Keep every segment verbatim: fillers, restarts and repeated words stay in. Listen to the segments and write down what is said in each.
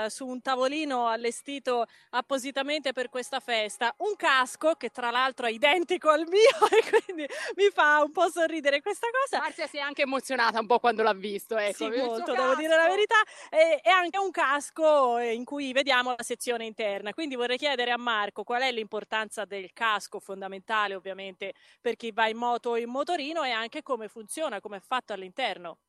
su un tavolino allestito appositamente per questa festa un casco che tra l'altro è identico al mio e quindi mi fa un po' sorridere questa cosa. Marzia si è anche emozionata un po' quando l'ha visto, ecco, Sì, il suo molto, devo dire la casco. verità, e, e anche un casco in cui vediamo la sezione interna. Quindi vorrei chiedere a Marco qual è l'importanza del casco, fondamentale ovviamente per chi va in moto o in motorino, e anche come funziona, come è fatto all'interno.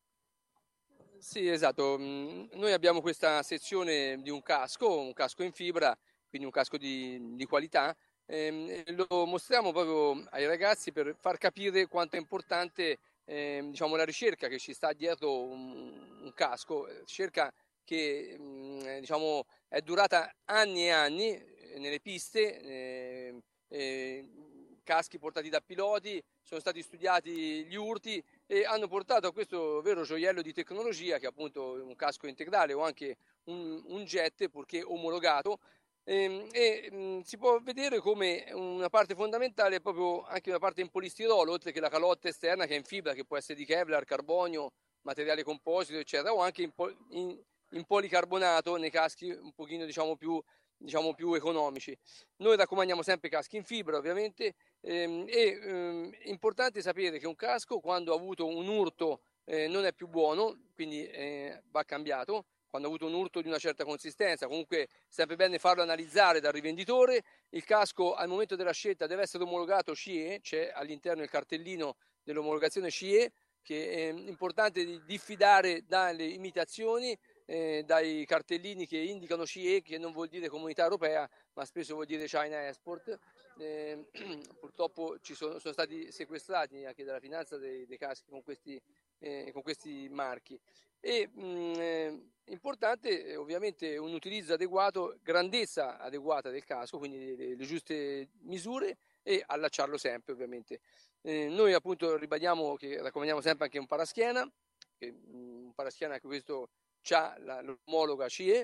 Sì, esatto. Mm, Noi abbiamo questa sezione di un casco, un casco in fibra, quindi un casco di, di qualità. Ehm, e lo mostriamo proprio ai ragazzi per far capire quanto è importante, ehm, diciamo, la ricerca che ci sta dietro un, un casco, eh, ricerca che mm, eh, diciamo, è durata anni e anni eh, nelle piste, eh, eh, caschi portati da piloti, sono stati studiati gli urti e hanno portato a questo vero gioiello di tecnologia che è appunto un casco integrale o anche un, un jet purché omologato. Ehm, e mh, si può vedere come una parte fondamentale è proprio anche una parte in polistirolo, oltre che la calotta esterna che è in fibra, che può essere di Kevlar, carbonio, materiale composito, eccetera, o anche in, po- in- in policarbonato nei caschi un pochino diciamo più, diciamo, più economici. Noi raccomandiamo sempre caschi in fibra, ovviamente, ehm, e ehm, è importante sapere che un casco, quando ha avuto un urto, eh, non è più buono, quindi eh, va cambiato. Quando ha avuto un urto di una certa consistenza, comunque sempre bene farlo analizzare dal rivenditore. Il casco al momento della scelta deve essere omologato C E, c'è all'interno il cartellino dell'omologazione C E, che è importante di diffidare dalle imitazioni, eh, dai cartellini che indicano C E, che non vuol dire Comunità Europea, ma spesso vuol dire China Export. Eh, purtroppo ci sono, sono stati sequestrati anche dalla finanza dei, dei caschi con questi, eh, con questi marchi. E mh, eh, importante eh, ovviamente un utilizzo adeguato, grandezza adeguata del casco, quindi le, le giuste misure, e allacciarlo sempre ovviamente. Eh, noi appunto ribadiamo che raccomandiamo sempre anche un paraschiena, che, mh, un paraschiena che questo ha l'omologa C E,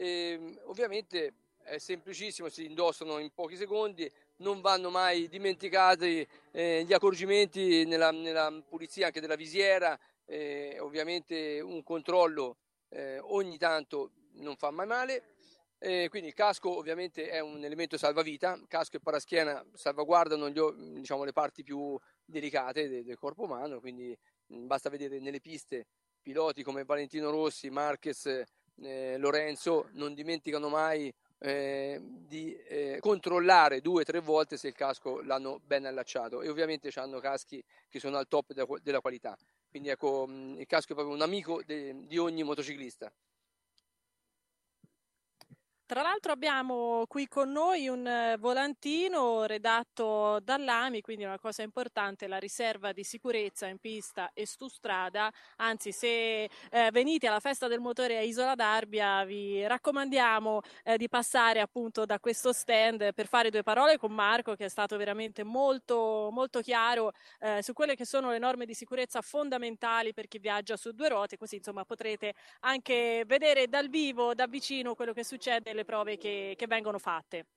e ovviamente è semplicissimo, si indossano in pochi secondi, non vanno mai dimenticati eh, gli accorgimenti nella, nella pulizia anche della visiera, eh, ovviamente un controllo eh, ogni tanto non fa mai male. Eh, quindi il casco ovviamente è un elemento salvavita, casco e paraschiena salvaguardano gli, diciamo, le parti più delicate del, del corpo umano, quindi mh, basta vedere nelle piste piloti come Valentino Rossi, Marquez, eh, Lorenzo non dimenticano mai eh, di eh, controllare due o tre volte se il casco l'hanno ben allacciato, e ovviamente hanno caschi che sono al top della, della qualità. Quindi ecco, mh, il casco è proprio un amico de, di ogni motociclista. Tra l'altro abbiamo qui con noi un eh, volantino redatto dall'A M I, quindi una cosa importante, la riserva di sicurezza in pista e su strada. Anzi, se eh, venite alla festa del motore a Isola d'Arbia, vi raccomandiamo eh, di passare appunto da questo stand per fare due parole con Marco, che è stato veramente molto, molto chiaro eh, su quelle che sono le norme di sicurezza fondamentali per chi viaggia su due ruote, così insomma potrete anche vedere dal vivo, da vicino, quello che succede, le prove che, che vengono fatte.